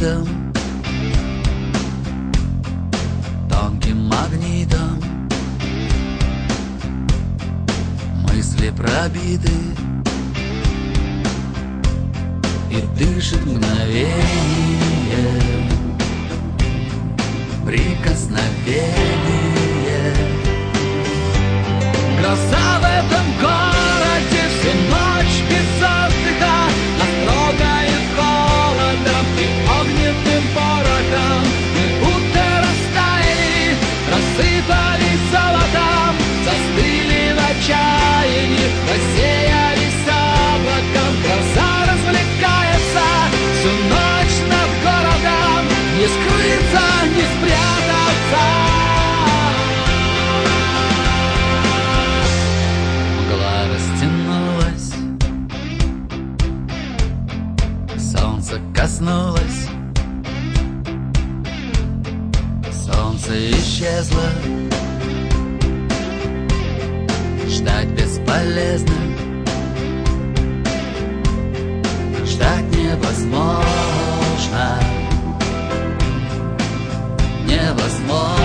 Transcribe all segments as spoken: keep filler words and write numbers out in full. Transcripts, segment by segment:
магнитом, тонким магнитом. Мысли пробиты и дышит мгновение, прикосновение. Гроза в этом городе всю ночь без отдыха нас трогает холодом и огненным порохом. Мы будто растаяли, рассыпались золотом, застыли в отчаянии, рассеялись облаком. Гроза развлекается всю ночь над городом, не скрыться, не спрятаться. Мгла растянулась, солнце коснулось, солнце исчезло. Ждать бесполезно, ждать невозможно, невозможно.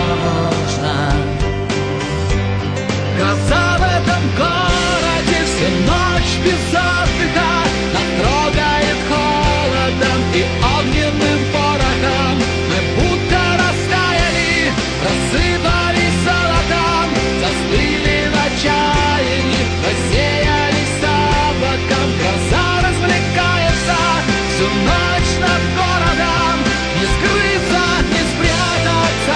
Гроза в этом городе всю ночь без отдыха нас трогает холодом и огненным порохом. Мы будто растаяли, рассыпались золотом, застыли в отчаянии, рассеялись облаком. Гроза развлекается всю ночь над городом, не скрыться, не спрятаться.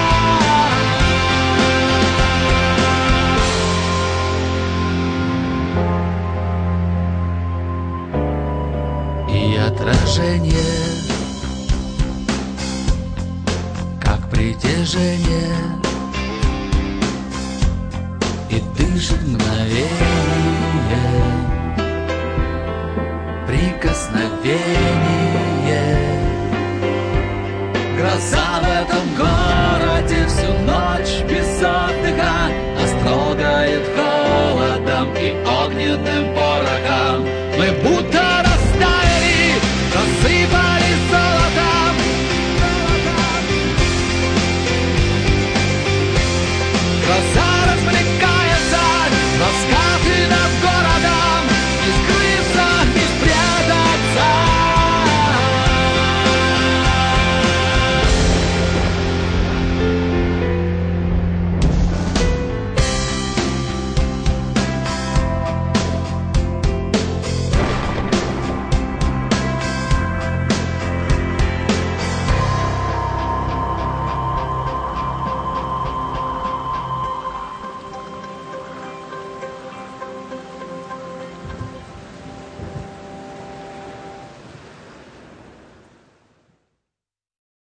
И отражение, как притяжение, и дышит мгновение, прикосновение.